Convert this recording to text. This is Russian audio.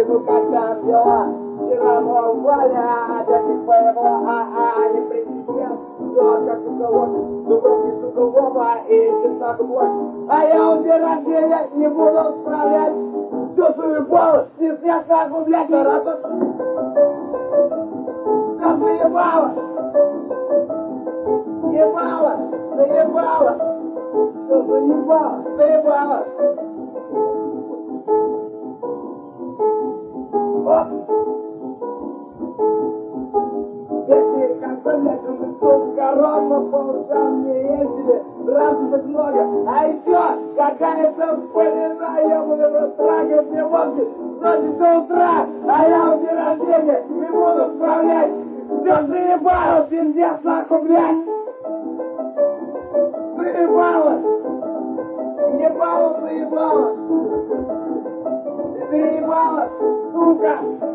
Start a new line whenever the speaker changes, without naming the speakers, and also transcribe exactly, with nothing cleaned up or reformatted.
Девочки, ну как там дела? Вчера, мол, Валя опять не поехала, а, а, не президент. Ну, как уголок, дубровки с уголова и чеснок блок. А я у день рождения не буду справлять. Все свою голос, не снять как бы, блядь, на раз. Как заебало! Ебало! Заебало! Что заебало? Заебало! Оп! Если как-то, блядь, у корона по ушам не ездили, радовать много. А еще какая-то пылина, ебаный рот, трагает мне мозги с ночи до утра, а я у день рождения не буду справлять. Все заебало, пиздец, нахуй, блядь! Заебало! Ебало, заебало! Заебало, сука!